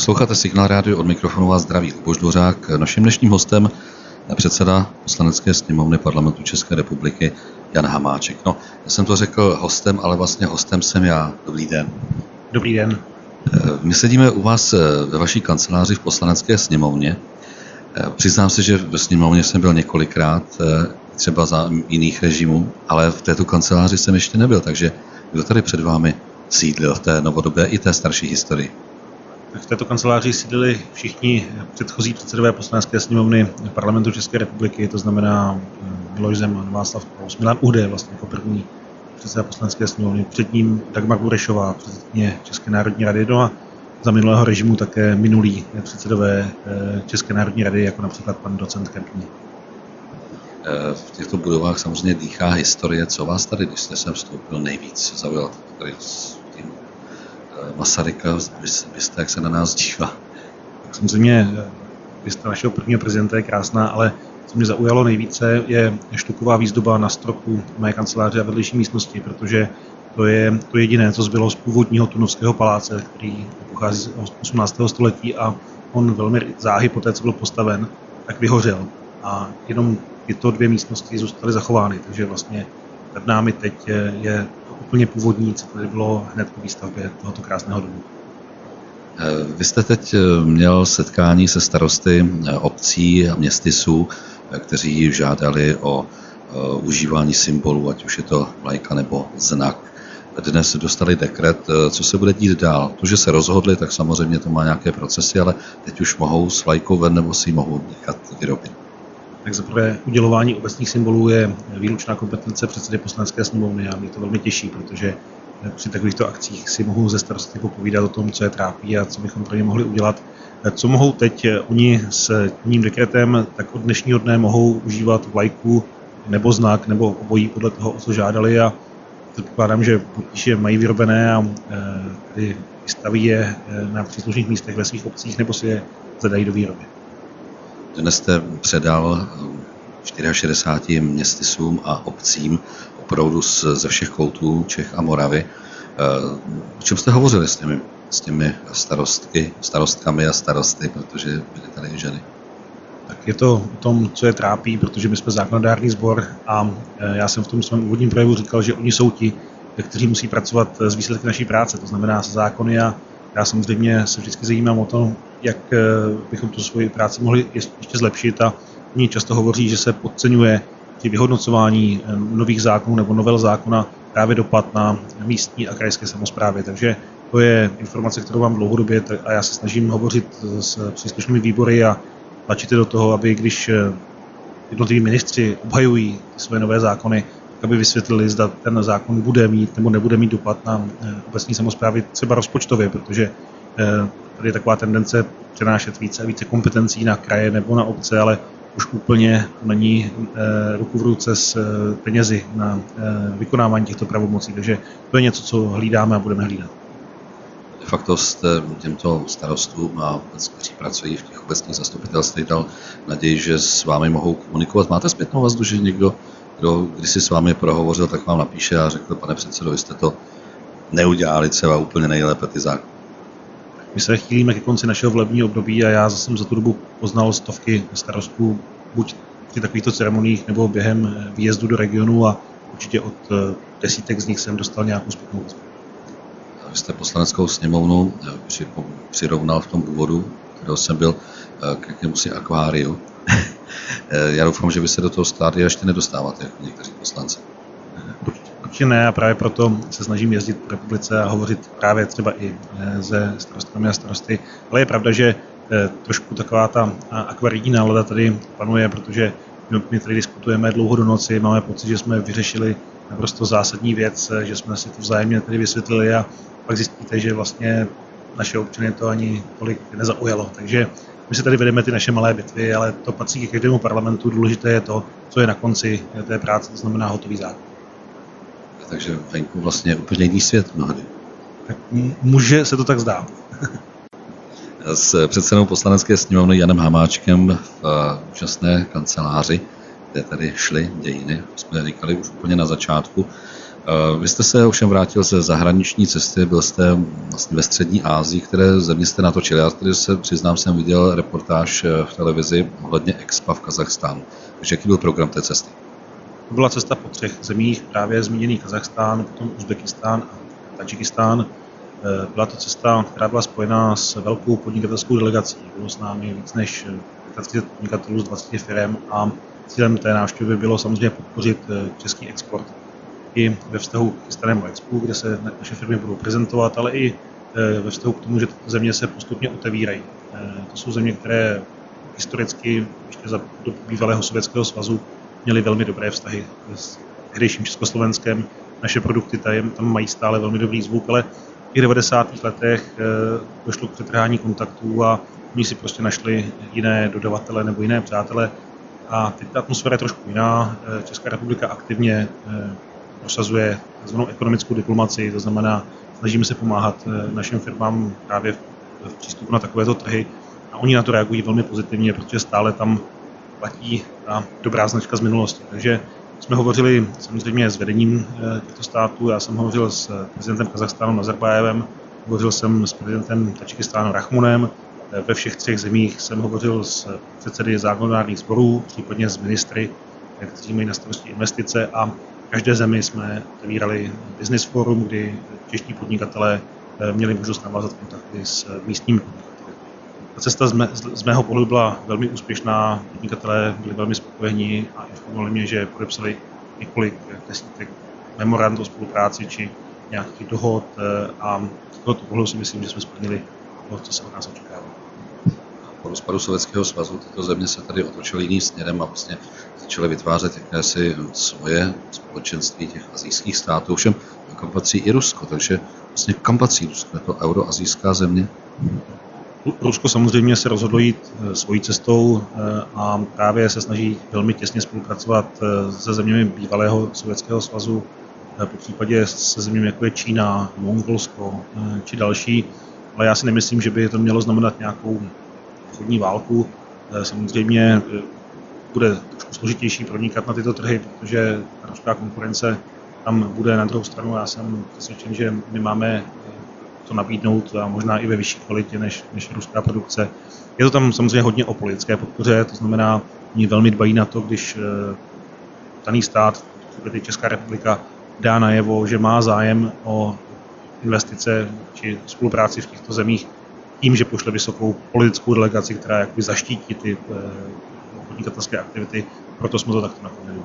Posloucháte Signál rádio, od mikrofonu vás zdraví Luboš Dvořák. Naším dnešním hostem je předseda Poslanecké sněmovny Parlamentu České republiky Jan Hamáček. No, já jsem to řekl hostem, ale vlastně hostem jsem já. Dobrý den. Dobrý den. My sedíme u vás ve vaší kanceláři v Poslanecké sněmovně. Přiznám se, že ve sněmovně jsem byl několikrát, třeba za jiných režimů, ale v této kanceláři jsem ještě nebyl, takže kdo tady před vámi sídlil v té novodobé i té starší historii? V této kanceláři sídlili všichni předchozí předsedové Poslanecké sněmovny Parlamentu České republiky, to znamená Miloš Zeman, Václav Klaus, Milan Uhde vlastně jako první předseda Poslanecké sněmovny, před ním Dagmar Burešová, předsedkyně České národní rady, no a za minulého režimu také minulí předsedové České národní rady, jako například pan docent Krempný. V těchto budovách samozřejmě dýchá historie. Co vás tady, když jste sem vstoupil, nejvíc zaujalo? Tady s tím Masaryka, byste, jak se na nás dívá? Tak samozřejmě byste našeho prvního prezidenta je krásná, ale co mě zaujalo nejvíce je štuková výzdoba na stropu mé kanceláře a vedlejší místnosti, protože to je to jediné, co zbylo z původního Tunovského paláce, který pochází z 18. století a on velmi záhy po té, co byl postaven, tak vyhořel. A jenom tyto dvě místnosti zůstaly zachovány, takže vlastně před námi teď je úplně původní, co tady bylo hned po výstavbě tohoto krásného domu. Vy jste teď měl setkání se starosty obcí a městysů, kteří žádali o užívání symbolů, ať už je to vlajka nebo znak. Dnes dostali dekret, co se bude dít dál. To, že se rozhodli, tak samozřejmě to má nějaké procesy, ale teď už mohou s vlajkou ven nebo si ji mohou nechat vyrobit. Tak zaprvé udělování obecných symbolů je výlučná kompetence předsedy Poslanecké sněmovny a mě to velmi těší, protože při takovýchto akcích si mohu ze starosty popovídat o tom, co je trápí a co bychom pro ně mohli udělat. Co mohou teď oni s tím dekretem, tak od dnešního dne mohou užívat vlajku nebo znak, nebo obojí podle toho, o co žádali, a předpokládám, že buď je mají vyrobené a vystaví je na příslušných místech ve svých obcích, nebo si je zadají do výroby. Dnes jste předal 64 městysům a obcím opravdu ze všech koutů Čech a Moravy. O čem jste hovořili s těmi starostkami a starosty, protože byly tady i ženy? Tak je to o tom, co je trápí, protože my jsme zákonodárný sbor a já jsem v tom svém úvodním projevu říkal, že oni jsou ti, kteří musí pracovat s výsledky naší práce, to znamená se zákony, a já samozřejmě se vždycky zajímám o to, jak bychom tu svoji práci mohli ještě zlepšit, a oni často hovoří, že se podceňuje při vyhodnocování nových zákonů nebo novel zákona právě dopad na místní a krajské samosprávy. Takže to je informace, kterou mám dlouhodobě, a já se snažím hovořit s příslušnými výbory a tlačit do toho, aby když jednotliví ministři obhajují své nové zákony, aby vysvětlili, zda ten zákon bude mít nebo nebude mít dopad na obecní samosprávy, třeba rozpočtově, protože tady je taková tendence přenášet více a více kompetencí na kraje nebo na obce, ale už úplně není ruku v ruce s penězi na vykonávání těchto pravomocí. Takže to je něco, co hlídáme a budeme hlídat. De facto jste těmto starostům a kteří pracují v těch obecních zastupitelstvích dal naději, že s vámi mohou komunikovat. Máte zpětnou vazbu, že někdo, kdo když si s vámi prohovořil, tak vám napíše a řekl: pane předsedo, vy jste to neudělali třeba úplně nejlépe ty zákony? My se chýlíme ke konci našeho volebního období a já jsem za tu dobu poznal stovky starostů, buď při takovýchto ceremoniích nebo během výjezdu do regionu, a určitě od desítek z nich jsem dostal nějakou zpětnou vazbu. Vy jste Poslaneckou sněmovnu přirovnal v tom úvodu, kterého jsem byl, k jakémusi akváriu. Já doufám, že vy se do toho stádia ještě nedostáváte, jako někteří poslanci. Určitě ne, a právě proto se snažím jezdit po republice a hovořit právě třeba i se starostkami a starosty. Ale je pravda, že trošku taková ta akvarijní nálada tady panuje, protože my tady diskutujeme dlouho do noci, máme pocit, že jsme vyřešili naprosto zásadní věc, že jsme si to vzájemně tady vysvětlili, a pak zjistíte, že vlastně naše občany to ani tolik nezaujalo. Takže my se tady vedeme ty naše malé bitvy, ale to patří k každému parlamentu. Důležité je to, co je na konci té práce, to znamená hotový zákon. Takže venku vlastně úplně jiný svět mnohdy. Tak může se to tak zdát. S předsedou Poslanecké sněmovny Janem Hamáčkem v úžasné kanceláři, kde tady šly dějiny, jsme říkali už úplně na začátku. Vy jste se ovšem vrátil ze zahraniční cesty, byl jste vlastně ve střední Asii, které země jste natočil. Já tady se přiznám, jsem viděl reportáž v televizi ohledně Expa v Kazachstánu. Takže jaký byl program té cesty? To byla cesta po 3 zemích, právě zmíněný Kazachstán, potom Uzbekistán a Tadžikistán. Byla to cesta, která byla spojená s velkou podnikatelskou delegací. Bylo s námi víc než 30 podnikatelů z 20 firm a cílem té návštěvy bylo samozřejmě podpořit český export i ve vztahu k chystanému expu, kde se naše firmy budou prezentovat, ale i ve vztahu k tomu, že tyto země se postupně otevírají. To jsou země, které historicky ještě za dobu bývalého Sovětského svazu měly velmi dobré vztahy s tehdejším Československem. Naše produkty tam mají stále velmi dobrý zvuk, ale v 90. letech došlo k přetrhání kontaktů a oni si prostě našli jiné dodavatele nebo jiné přátele. A teď ta atmosféra je trošku jiná. Česká republika aktivně prosazuje tzv. Ekonomickou diplomaci, to znamená, snažíme se pomáhat našim firmám právě v přístupu na takovéto trhy a oni na to reagují velmi pozitivně, protože stále tam platí ta dobrá značka z minulosti. Takže jsme hovořili samozřejmě s vedením těchto států, já jsem hovořil s prezidentem Kazachstánu Nazarbájevem, hovořil jsem s prezidentem Tadžikistánu Rahmonem, ve všech 3 zemích jsem hovořil s předsedy zákonodárných sborů, případně s ministry, kteří mají na starosti investice a v každé zemi jsme otevírali business forum, kdy čeští podnikatelé měli možnost navázat kontakty s místními podnikateli. Ta cesta z mého pohledu byla velmi úspěšná, podnikatelé byli velmi spokojení a informovali mě, že podepsali několik desítek memorand o spolupráci či nějakých dohod a z tohoto pohledu si myslím, že jsme splnili to, co se od nás očekávalo. Po rozpadu Sovětského svazu tyto země se tady otočily jiným směrem a vlastně začaly vytvářet jakési svoje společenství těch asijských států. Ovšem kam patří i Rusko, takže vlastně kam patří Rusko? Je to euroazijská země? Rusko samozřejmě se rozhodlo jít svojí cestou a právě se snaží velmi těsně spolupracovat se zeměmi bývalého Sovětského svazu, po případě se zeměmi jako je Čína, Mongolsko či další, ale já si nemyslím, že by to mělo znamenat nějakou obchodní válku. Samozřejmě bude trošku složitější pronikat na tyto trhy, protože ta ruská konkurence tam bude. Na druhou stranu já jsem přesvědčen, že my máme to nabídnout a možná i ve vyšší kvalitě než ruská produkce. Je to tam samozřejmě hodně o politické podpoře, to znamená, oni velmi dbají na to, když daný stát, tedy Česká republika, dá najevo, že má zájem o investice či spolupráci v těchto zemích tím, že pošle vysokou politickou delegaci, která jakoby zaštítí ty podnikatelské aktivity, proto jsme to takto nakonec.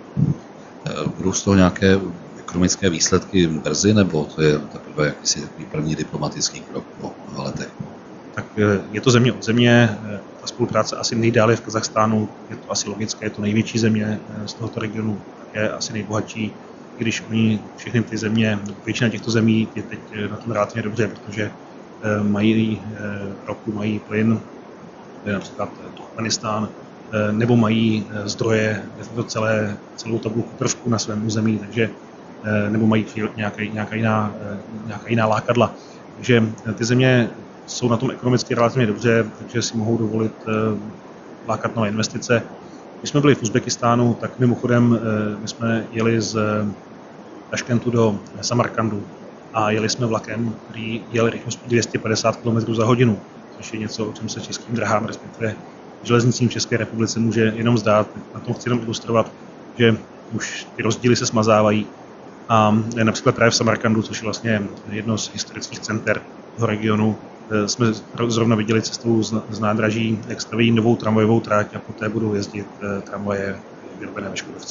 Budou z toho nějaké ekonomické výsledky brzy, nebo to je takový první diplomatický krok po mnoha letech? Tak je to země od země, ta spolupráce asi nejdále v Kazachstánu, je to asi logické, je to největší země z tohoto regionu, také asi nejbohatší, i když oni všechny ty země, většina těchto zemí je teď na tom relativně dobře, protože mají ropu, mají plyn, například Turkmenistán, nebo mají zdroje, celou tabulku trošku na svém území, takže nebo mají nějaká jiná lákadla. Takže ty země jsou na tom ekonomicky relativně dobře, takže si mohou dovolit lákat nové investice. Když jsme byli v Uzbekistánu, tak mimochodem my jsme jeli z Taškentu do Samarkandu a jeli jsme vlakem, který jel rychlostí 250 km za hodinu, což je něco, o čem se českým drahám, respektive železnicím v České republice může jenom zdát. Na tom chci jenom ilustrovat, že už ty rozdíly se smazávají. A například právě v Samarkandu, což je vlastně jedno z historických center toho regionu, jsme zrovna viděli cestou z nádraží, jak staví novou tramvajovou trať a poté budou jezdit tramvaje vyrobené ve Škodovce.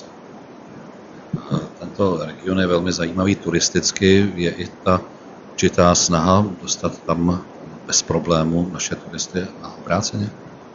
Tento region je velmi zajímavý turisticky. Je i ta určitá snaha dostat tam bez problému naše turisty a obráceně?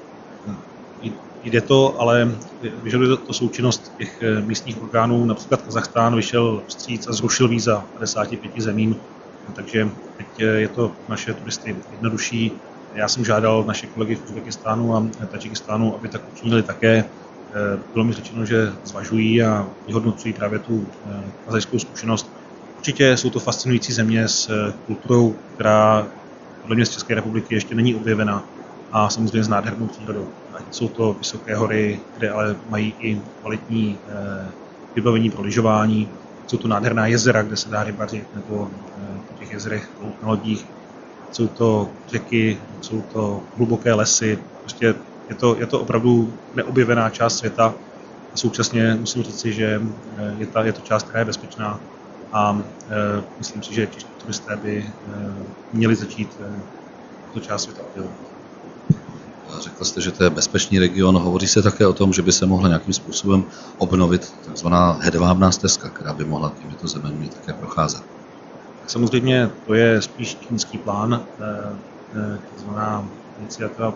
Jde to, ale vyžaduje to součinnost těch místních orgánů. Například Kazachstán vyšel vstříc a zrušil víza 55 zemím, takže teď je to naše turisty jednodušší. Já jsem žádal naše kolegy v Uzbekistánu a Tadžikistánu, aby tak učinili také. Bylo mi řečeno, že zvažují a vyhodnocují právě tu kazachskou zkušenost. Určitě jsou to fascinující země s kulturou, která podle mě z České republiky ještě není objevena a samozřejmě s nádhernou přírodou. Jsou to vysoké hory, kde ale mají i kvalitní vybavení pro lyžování. jsou to nádherná jezera, kde se dá rybařit, nebo po těch jezerech na lodích. Jsou to řeky, jsou to hluboké lesy. Prostě je to opravdu neobjevená část světa. A současně musím říci, že je to část, která je bezpečná. A myslím si, že čeští turisté by měli začít tu část světa objevovat. Řekl jste, že to je bezpečný region. Hovoří se také o tom, že by se mohla nějakým způsobem obnovit takzvaná hedvábná stezka, která by mohla těmito zeměmi také procházet. Samozřejmě to je spíš čínský plán, takzvaná iniciativa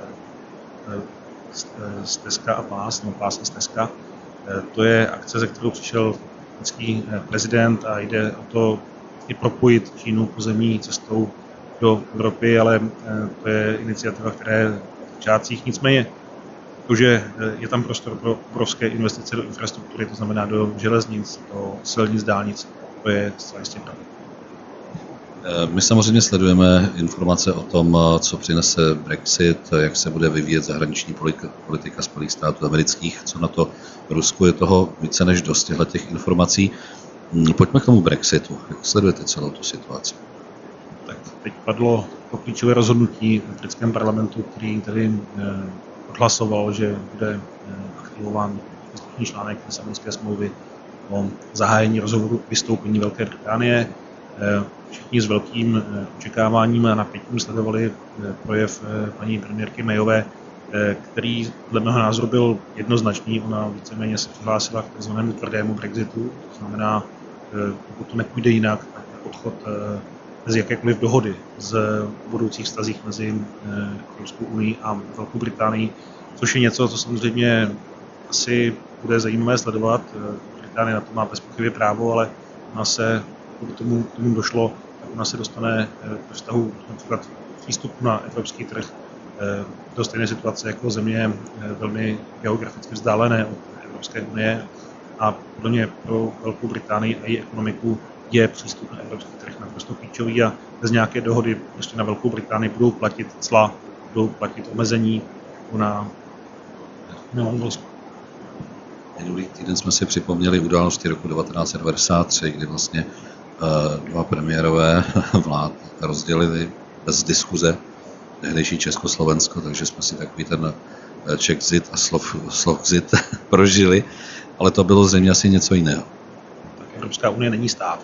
stezka a pás, nebo pás a stezka. To je akce, ze kterou přišel čínský prezident a jde o to i propojit Čínu pozemní cestou do Evropy, ale to je iniciativa, která je v začátcích. Nicméně to, že je tam prostor pro obrovské investice do infrastruktury, to znamená do železnic, do silnic, dálnic, to je zcela jistě pravda. My samozřejmě sledujeme informace o tom, co přinese Brexit, jak se bude vyvíjet zahraniční politika Spojených států amerických, co na to Rusku, je toho více než dost těch informací. Pojďme k tomu Brexitu. Jak sledujete celou tu situaci? Tak teď padlo to klíčové rozhodnutí v britském parlamentu, který tedy odhlasoval, že bude aktivován příslušný článek Lisabonské smlouvy o zahájení rozhovoru vystoupení Velké Británie. Všichni s velkým očekáváním a napětím sledovali projev paní premiérky Mayové, který dle mého názoru byl jednoznačný. Ona víceméně se přihlásila k takzvanému tvrdému Brexitu, to znamená, pokud to nepůjde jinak, tak odchod bez jakékoliv dohody z budoucích vztazích mezi Evropskou unii a Velkou Británií, což je něco, co samozřejmě asi bude zajímavé sledovat. Británie na to má bezpochyby právo, ale ona se, pokud tomu došlo, tak ona se dostane ve vztahu například přístupu na evropský trh do stejné situace jako země velmi geograficky vzdálené od Evropské unie a podle mě pro Velkou Británii a její ekonomiku je přístup na evropský trh naprosto klíčový a bez nějaké dohody prostě na Velkou Británii budou platit cla, budou platit omezení na Mongolsku. Minulý týden jsme si připomněli události roku 1993, kdy vlastně dva premiérové vlád rozdělili bez diskuze tehdejší Československo, takže jsme si takový ten Czechzit a Slovzit prožili, ale to bylo zřejmě asi něco jiného. Tak Evropská unie není stát.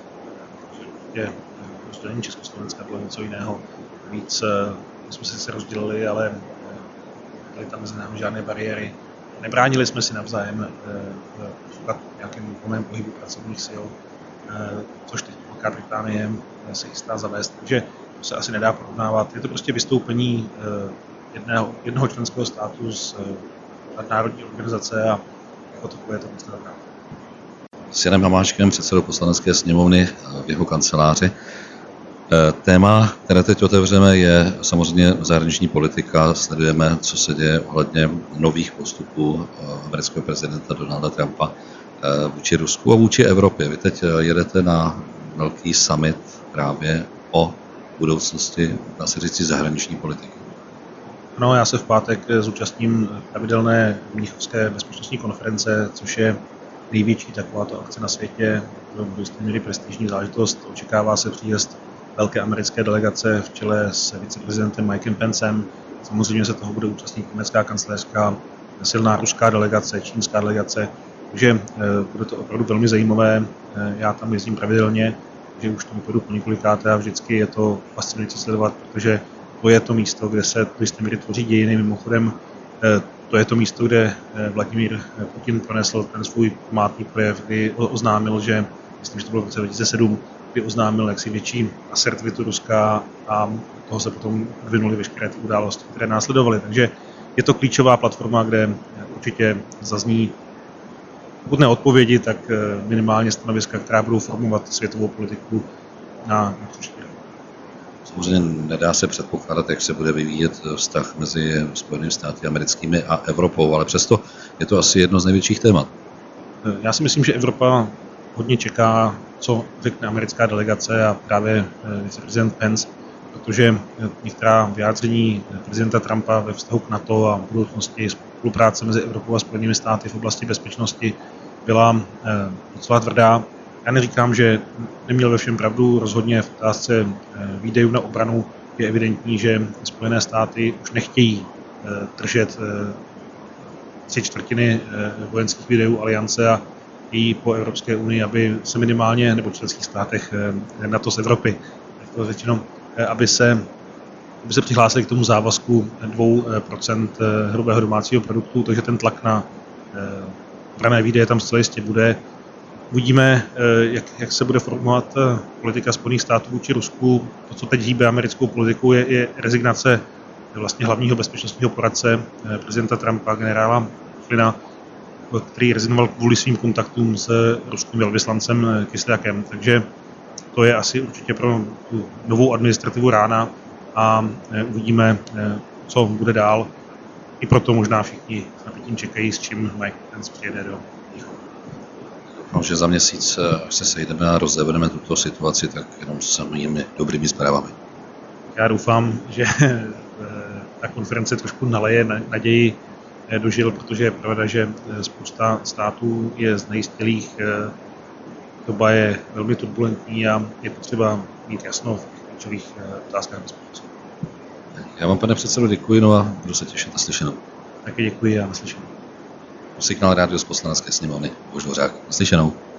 Rozdělení Československa bylo něco jiného. Víc jsme se rozdělili, ale byly tam mezi námi žádné bariéry. Nebránili jsme si navzájem v nějakém volném pohybu pracovních sil, což teď Velká Británie se chystá zavést. Takže to se asi nedá porovnávat. Je to prostě vystoupení jednoho členského státu z nadnárodní organizace a jako takové to prostě dobrá. S Janem Hamáčkem, předsedou Poslanecké sněmovny v jeho kanceláři. Téma, které teď otevřeme, je samozřejmě zahraniční politika. Sledujeme, co se děje ohledně nových postupů amerického prezidenta Donalda Trumpa vůči Rusku a vůči Evropě. Vy teď jedete na velký summit právě o budoucnosti, dá se říct, zahraniční politiky. No, já se v pátek zúčastním pravidelné mnichovské bezpečnostní konference, což je největší takováto akce na světě. Do jisté míry prestižní záležitost. Očekává se příjezd velké americké delegace v čele s viceprezidentem Mikem Pencem. Samozřejmě se toho bude účastnit německá kancléřka, silná ruská delegace, čínská delegace. Takže bude to opravdu velmi zajímavé. Já tam jezdím pravidelně, že už tomu půjdu po několikáté a vždycky je to fascinující sledovat, protože to je to místo, kde se do jisté míry tvoří dějiny. Mimochodem, to je to místo, kde Vladimír Putin pronesl ten svůj památný projev, kdy oznámil, že, myslím, že to bylo v roce 2007, kdy oznámil jaksi větší asertivitu Ruska a toho se potom vyvinuly veškeré ty události, které následovaly. Takže je to klíčová platforma, kde určitě zazní, pokud ne odpovědi, tak minimálně stanoviska, která budou formovat světovou politiku na příští rok. Samozřejmě nedá se předpokládat, jak se bude vyvíjet vztah mezi Spojenými státy americkými a Evropou, ale přesto je to asi jedno z největších témat. Já si myslím, že Evropa hodně čeká, co řekne americká delegace a právě viceprezident Pence, protože některá vyjádření prezidenta Trumpa ve vztahu k NATO a budoucnosti spolupráce mezi Evropou a Spojenými státy v oblasti bezpečnosti byla docela tvrdá. Já neříkám, že neměl ve všem pravdu, rozhodně v otázce výdajů na obranu je evidentní, že Spojené státy už nechtějí držet 3/4 vojenských výdajů aliance a i po Evropské unii, aby se minimálně, nebo v členských státech NATO z Evropy, to řečeno, aby se přihlásili k tomu závazku 2% hrubého domácího produktu, takže ten tlak na obranné výdaje tam zcela jistě bude. Uvidíme, jak se bude formovat politika Spojených států vůči Rusku. To, co teď hýbe americkou politikou, je rezignace vlastně hlavního bezpečnostního poradce prezidenta Trumpa, generála Flynna, který rezignoval kvůli svým kontaktům s ruským velvyslancem Kysliakem. Takže to je asi určitě pro tu novou administrativu rána a uvidíme, co bude dál. I proto možná všichni s napětím čekají, s čím Mike Pence přijede do Mnichova. Doufám, že za měsíc, až se sejdeme a rozebereme tuto situaci, tak jenom s samými dobrými zprávami. Já doufám, že ta konference trošku naleje naději do žil, protože je pravda, že spousta států je znejistělých, doba je velmi turbulentní a je potřeba mít jasno v klíčových otázkách bezpečnosti. Já vám, pane předsedo, děkuji, no a budu se těšit na slyšenou. Taky děkuji a naslyšenou. Signál rádio z Poslanecké sněmovny, Bož Dvořák. Naslyšenou.